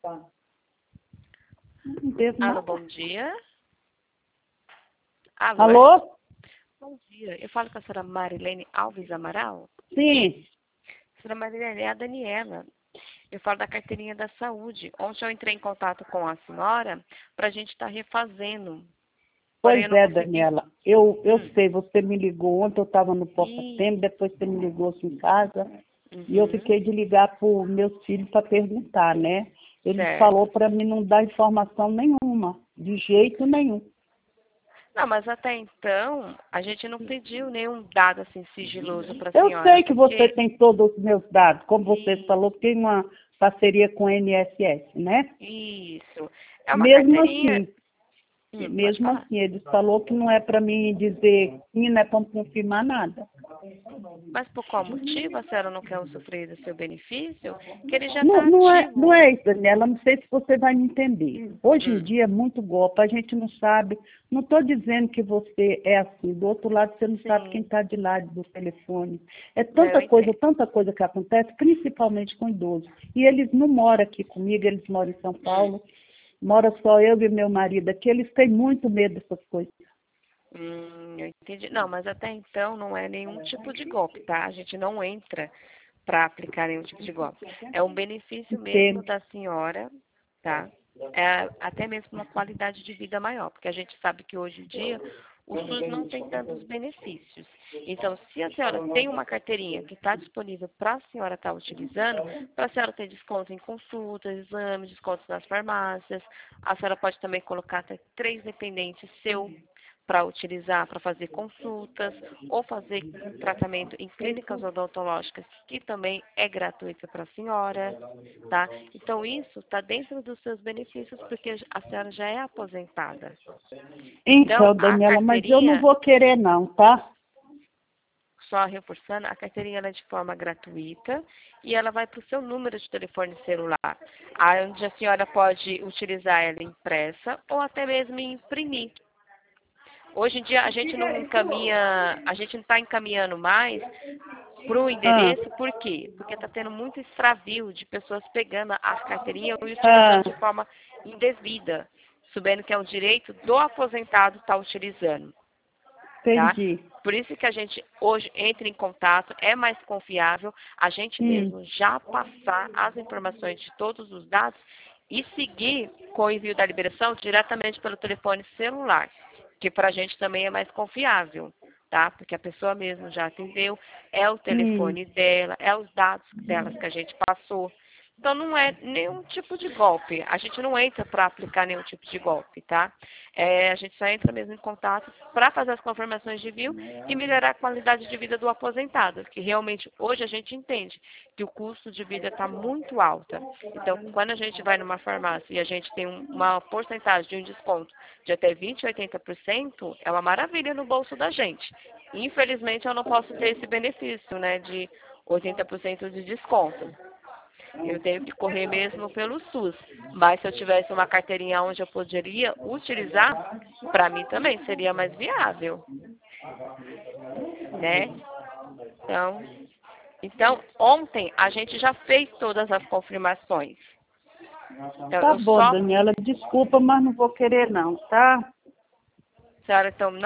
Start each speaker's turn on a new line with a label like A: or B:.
A: Não devo
B: Alô,
A: nada.
B: bom dia. Alô?
A: Alô?
B: Bom dia. Eu falo com a senhora Marilene Alves Amaral.
A: Sim.
B: Senhora Marilene, é a Daniela. Eu falo da carteirinha da saúde. Ontem eu entrei em contato com a senhora para a gente estar refazendo. Porém,
A: Pois
B: eu não
A: é,
B: consegui.
A: Daniela. Eu sei, você me ligou ontem, eu estava no
B: Ih,
A: Porta-Tempo, depois você me ligou aqui em casa, e eu
B: uhum,
A: fiquei de ligar para os meus filhos para perguntar, né? Ele falou
B: certo.
A: para mim não dar informação nenhuma, de jeito nenhum.
B: Não, mas até então, a gente não pediu nenhum dado assim sigiloso para a
A: Eu
B: senhora,
A: sei que você
B: porque
A: tem todos os meus dados, como você
B: i-
A: falou, que tem uma parceria com a INSS, né?
B: isso é uma
A: Mesmo
B: carteirinha.
A: assim,
B: Pode
A: mesmo
B: falar.
A: assim, ele falou que não é para mim dizer sim, não é para confirmar nada.
B: Mas por qual motivo a senhora não quer usufruir do seu benefício? Que ele já
A: Não,
B: está
A: não
B: ativo.
A: é isso, Daniela. Não sei se você vai me entender. Hoje em
B: Hum,
A: dia é muito golpe, a gente não sabe. Não estou dizendo que você é assim. Do outro lado, você não sabe quem
B: sim,
A: está de lado do telefone. É
B: não, eu entendo.
A: tanta coisa que acontece, principalmente com idosos. E eles não moram aqui comigo, eles moram em São Paulo. Mora só eu e meu marido aqui. Eles têm muito medo dessas coisas.
B: Eu entendi. Não, mas até então não é nenhum tipo de golpe, tá? A gente não entra para aplicar nenhum tipo de golpe. É um benefício mesmo
A: Entende?
B: da senhora, tá? É até mesmo uma qualidade de vida maior, porque a gente sabe que hoje em dia o SUS não tem tantos benefícios. Então, se a senhora tem uma carteirinha que está disponível para a senhora estar utilizando, para a senhora ter desconto em consultas, exames, descontos nas farmácias, a senhora pode também colocar até 3 dependentes seu para utilizar, para fazer consultas ou fazer tratamento em clínicas odontológicas, que também é gratuito para a senhora, tá? Então, isso está dentro dos seus benefícios, porque a senhora já é aposentada. Então,
A: Então,
B: a
A: Daniela, mas eu não
B: carteirinha,
A: vou querer não, tá?
B: só reforçando, a carteirinha ela é de forma gratuita e ela vai para o seu número de telefone celular, onde a senhora pode utilizar ela impressa ou até mesmo imprimir. Hoje em dia a gente não encaminha, a gente não está encaminhando mais para o
A: Ah,
B: endereço, por quê? Porque está tendo muito extravio de pessoas pegando as carteirinhas e
A: ah,
B: utilizando de forma indevida, sabendo que é um direito do aposentado estar utilizando, tá?
A: entendi.
B: Por isso que a gente hoje entra em contato, é mais confiável a gente
A: Hum.
B: mesmo já passar as informações de todos os dados e seguir com o envio da liberação diretamente pelo telefone celular, que para a gente também é mais confiável, tá? Porque a pessoa mesmo já atendeu, é o
A: Hum.
B: telefone dela, é os dados delas que a gente passou. Então não é nenhum tipo de golpe. A gente não entra para aplicar nenhum tipo de golpe, tá? A gente só entra mesmo em contato para fazer as confirmações de envio e melhorar a qualidade de vida do aposentado, que realmente hoje a gente entende que o custo de vida está muito alta. Então, quando a gente vai numa farmácia e a gente tem uma porcentagem de um desconto de até 20, 80%, é uma maravilha no bolso da gente. Infelizmente, eu não posso ter esse benefício, né, de 80% de desconto. Eu tenho que correr mesmo pelo SUS. Mas se eu tivesse uma carteirinha onde eu poderia utilizar, para mim também seria mais viável, né? Então, ontem a gente já fez todas as confirmações. Então,
A: Tá
B: eu
A: bom,
B: só,
A: Daniela, desculpa, mas não vou querer não, tá?
B: senhora, então,